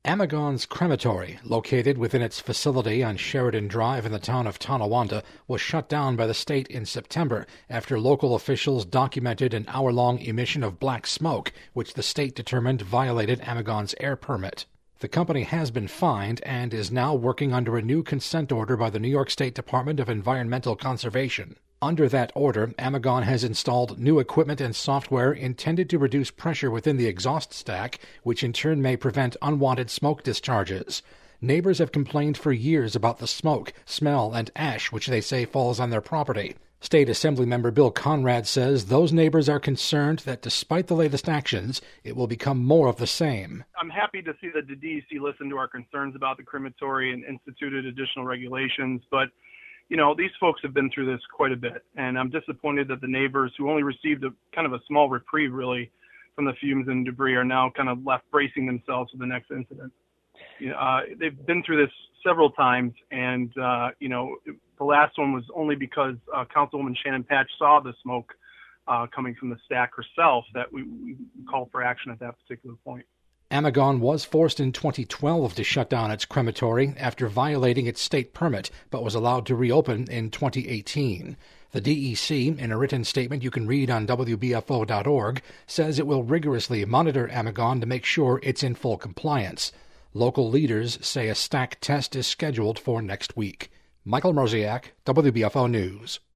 Amagon's crematory, located within its facility on Sheridan Drive in the town of Tonawanda, was shut down by the state in September after local officials documented an hour-long emission of black smoke, which the state determined violated Amagon's air permit. The company has been fined and is now working under a new consent order by the New York State Department of Environmental Conservation. Under that order, Amagon has installed new equipment and software intended to reduce pressure within the exhaust stack, which in turn may prevent unwanted smoke discharges. Neighbors have complained for years about the smoke, smell, and ash which they say falls on their property. State Assembly member Bill Conrad says those neighbors are concerned that despite the latest actions, it will become more of the same. I'm happy to see that the DEC listened to our concerns about the crematory and instituted additional regulations, but these folks have been through this quite a bit, and I'm disappointed that the neighbors who only received a kind of a small reprieve, really, from the fumes and debris are now kind of left bracing themselves for the next incident. They've been through this several times, and, the last one was only because Councilwoman Shannon Patch saw the smoke coming from the stack herself that we called for action at that particular point. Amagon was forced in 2012 to shut down its crematory after violating its state permit, but was allowed to reopen in 2018. The DEC, in a written statement you can read on WBFO.org, says it will rigorously monitor Amagon to make sure it's in full compliance. Local leaders say a stack test is scheduled for next week. Michael Mrozek, WBFO News.